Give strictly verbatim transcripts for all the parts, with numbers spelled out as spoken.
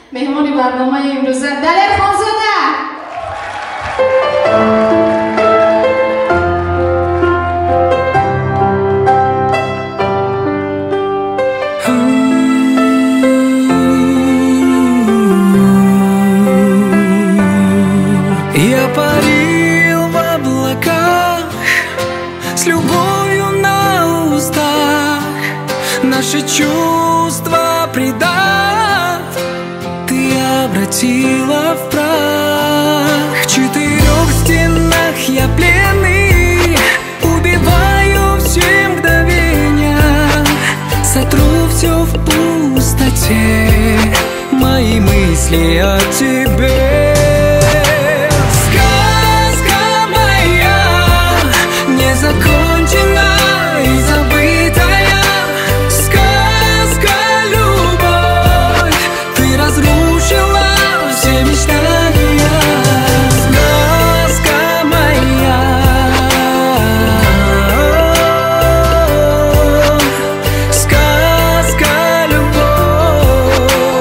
مهمون برنامه امروز دلیر خانزاده. Я парил в облаках с любовью на устах. Наши чувства предав ты обратила в прах. В четырех стенах я пленный, убиваю все мгновения, сотру все в пустоте, мои мысли о тебе. Закончена и забытая сказка, любовь. Ты разрушила все мечтания. Сказка моя, сказка, любовь,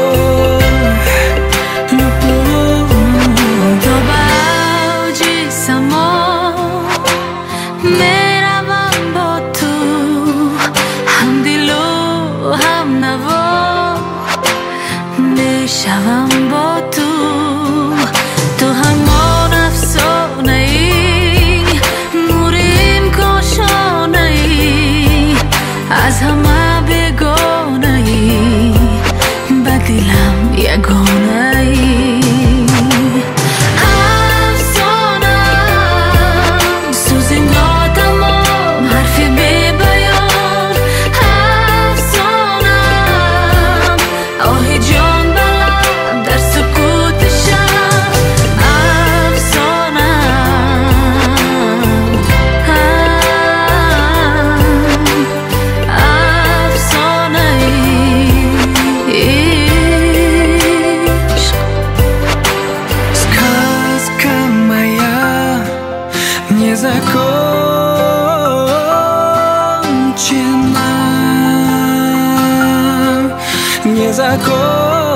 любовь. To balde samor मेरावाम बोतू हम दिलो हम नवो निशावाम बोतू तो हमों नफ्सो नहीं मुरीम कोशो नहीं आज हमा बेगो नहीं बदिलाम या गो नहीं Закончена, не закончена.